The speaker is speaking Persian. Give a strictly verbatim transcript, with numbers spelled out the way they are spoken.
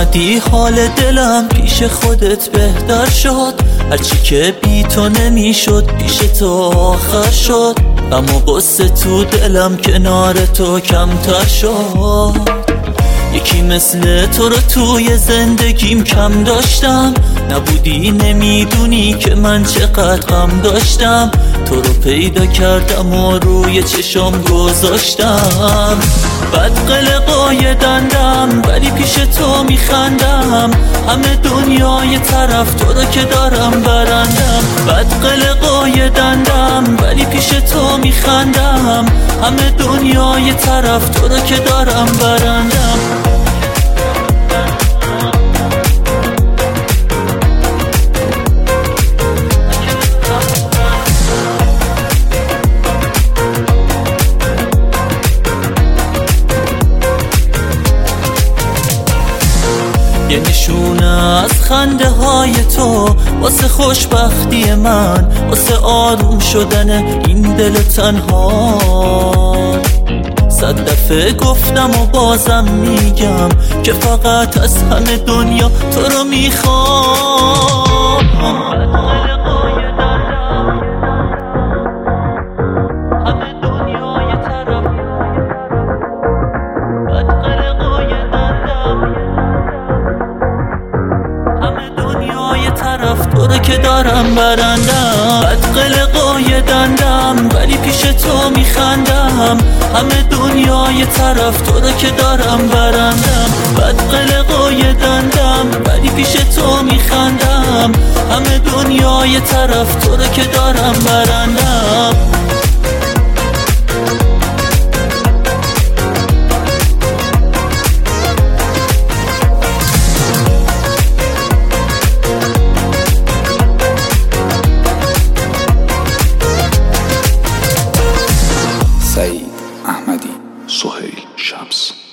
اومدی حال دلم پیش خودت بهتر شد، هرچی که بی تو نمیشد پیش تو آخر شد. اما قصه تو دلم کنار تو کمتر شد. یکی مثل تو رو توی زندگیم کم داشتم، نبودی نمیدونی که من چقدر غم داشتم. تو رو پیدا کردم و روی چشم گذاشتم. بد قلقای دندم ولی پیش تو میخندم، همه دنیای طرف تو رو که دارم برندم. بد قلقای دندم ولی پیش تو میخندم، همه دنیای طرف تو رو که دارم برندم. یه نشونه از خنده های تو واسه خوشبختی من، واسه آروم شدن این دل تنها. صد دفعه گفتم و بازم میگم که فقط از همه دنیا تو رو میخوام. همه دنیای طرف طرف تو رو که دارم برندم. بد قلقای دندم ولی پیش تو میخندم، همه دنیای طرف تو رو که دارم برندم. بد قلقای دندم ولی پیش تو میخندم، همه دنیای طرف تو رو که دارم برندم. سعید احمدی، سهیل شمس.